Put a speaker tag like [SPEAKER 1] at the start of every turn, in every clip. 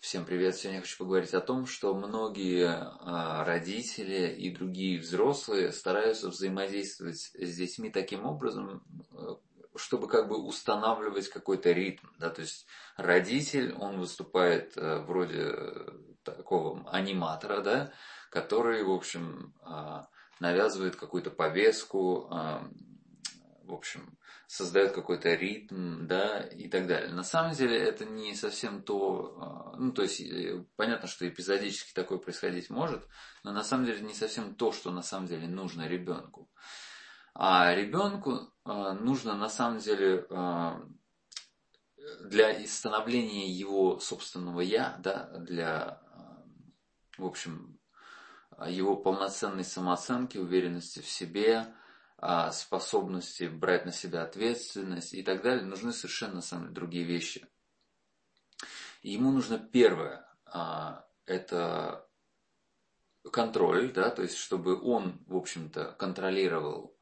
[SPEAKER 1] Всем привет! Сегодня я хочу поговорить о том, что многие родители и другие взрослые стараются взаимодействовать с детьми таким образом, чтобы как бы устанавливать какой-то ритм. Да? То есть родитель, он выступает вроде такого аниматора, да? Который, в общем, навязывает какую-то повестку, в общем, создает какой-то ритм, да, и так далее. На самом деле это не совсем то, ну, то есть, понятно, что эпизодически такое происходить может, но на самом деле не совсем то, что на самом деле нужно ребенку. А ребенку нужно на самом деле для становления его собственного «я», да, для, в общем, его полноценной самооценки, уверенности в себе, способности брать на себя ответственность и так далее, нужны совершенно на самом деле другие вещи. И ему нужно первое, это контроль, да, то есть чтобы он, в общем-то, контролировал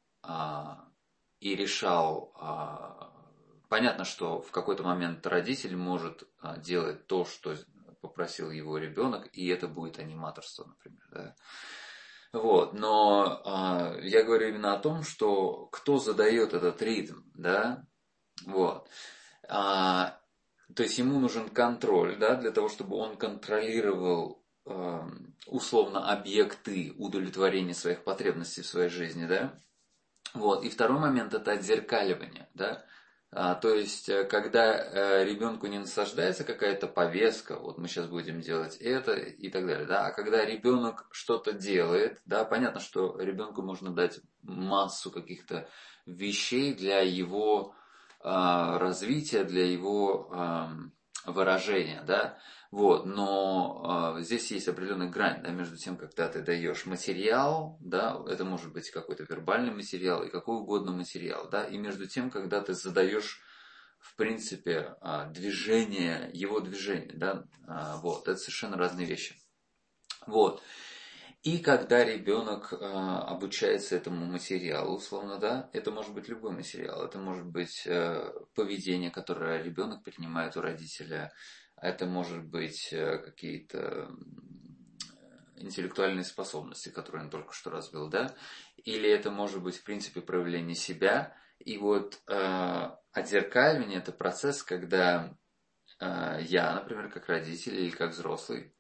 [SPEAKER 1] и решал. Понятно, что в какой-то момент родитель может делать то, что попросил его ребенок, и это будет аниматорство, например, да. Вот, но я говорю именно о том, что кто задает этот ритм, да, вот. То есть ему нужен контроль, да, для того, чтобы он контролировал условно объекты удовлетворения своих потребностей в своей жизни, да. Вот. И второй момент это отзеркаливание, да. То есть, когда ребенку не насаждается какая-то повестка, вот мы сейчас будем делать это и так далее, да, а когда ребенок что-то делает, да, понятно, что ребенку можно дать массу каких-то вещей для его развития, для его выражения, да, вот, но здесь есть определенная грань, да, между тем, когда ты даешь материал, да, это может быть какой-то вербальный материал и какой угодно материал, да, и между тем, когда ты задаешь, в принципе, движение, его движение, да, вот, это совершенно разные вещи. Вот. И когда ребенок обучается этому материалу, условно, да, это может быть любой материал, это может быть поведение, которое ребенок принимает у родителя, это может быть какие-то интеллектуальные способности, которые он только что развил, да, или это может быть, в принципе, проявление себя. И вот отзеркаливание – это процесс, когда я, например, как родитель или как взрослый,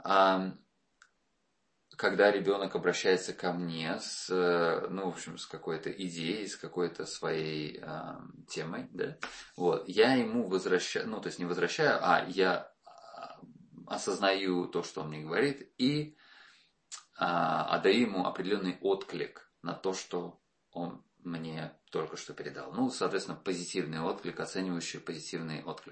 [SPEAKER 1] когда ребенок обращается ко мне с, ну, в общем, с какой-то идеей, с какой-то своей темой, да, вот, я ему возвращаю, ну, то есть не возвращаю, а я осознаю то, что он мне говорит, и отдаю ему определенный отклик на то, что он мне только что передал. Ну, соответственно, позитивный отклик, оценивающий позитивный отклик.